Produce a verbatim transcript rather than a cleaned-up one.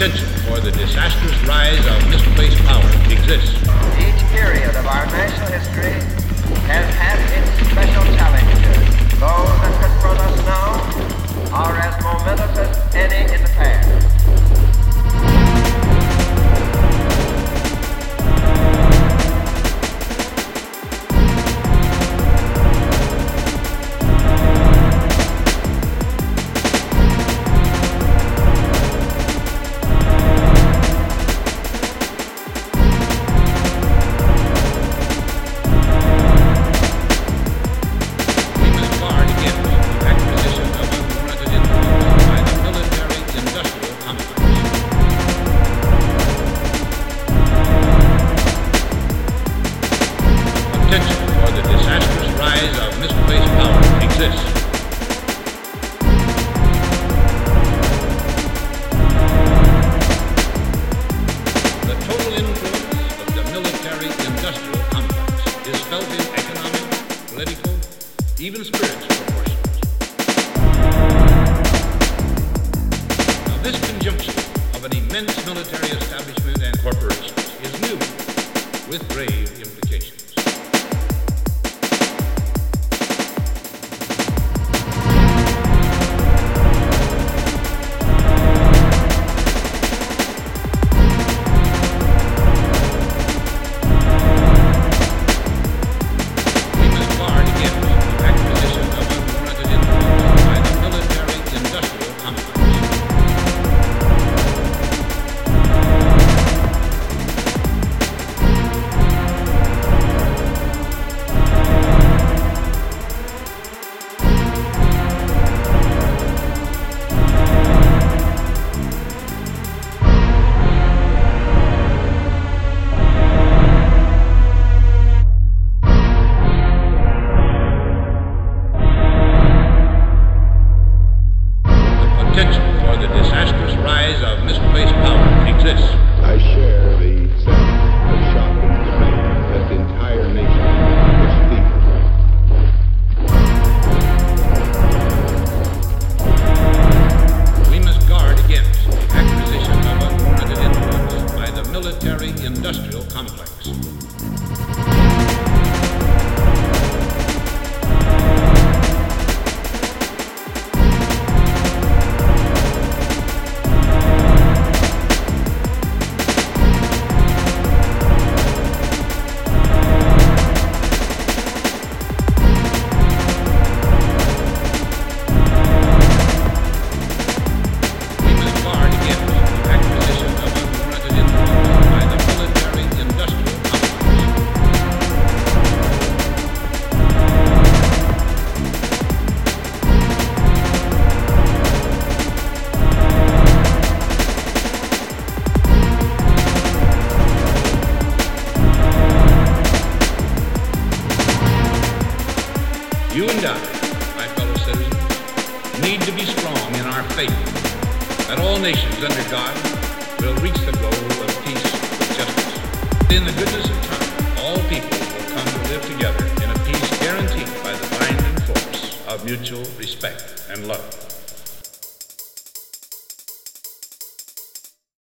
potential for the disastrous rise of misplaced power exists. Each period of our national history has had its special challenges. Those that confront us now are as momentous as any in the past. Potential for the disastrous rise of misplaced power exists. The total influence of the military-industrial complex is felt in economic, political, even spiritual proportions. Now, this conjunction of an immense military establishment and corporations is new, with grave implications. Potential for the disastrous rise of misplaced power exists. I share the sense of shock and dismay that the entire nation is feeling. We must guard against the acquisition of unwarranted influence by the military-industrial complex. You and I, my fellow citizens, need to be strong in our faith that all nations under God will reach the goal of peace with justice. In the goodness of time, all people will come to live together in a peace guaranteed by the binding force of mutual respect and love.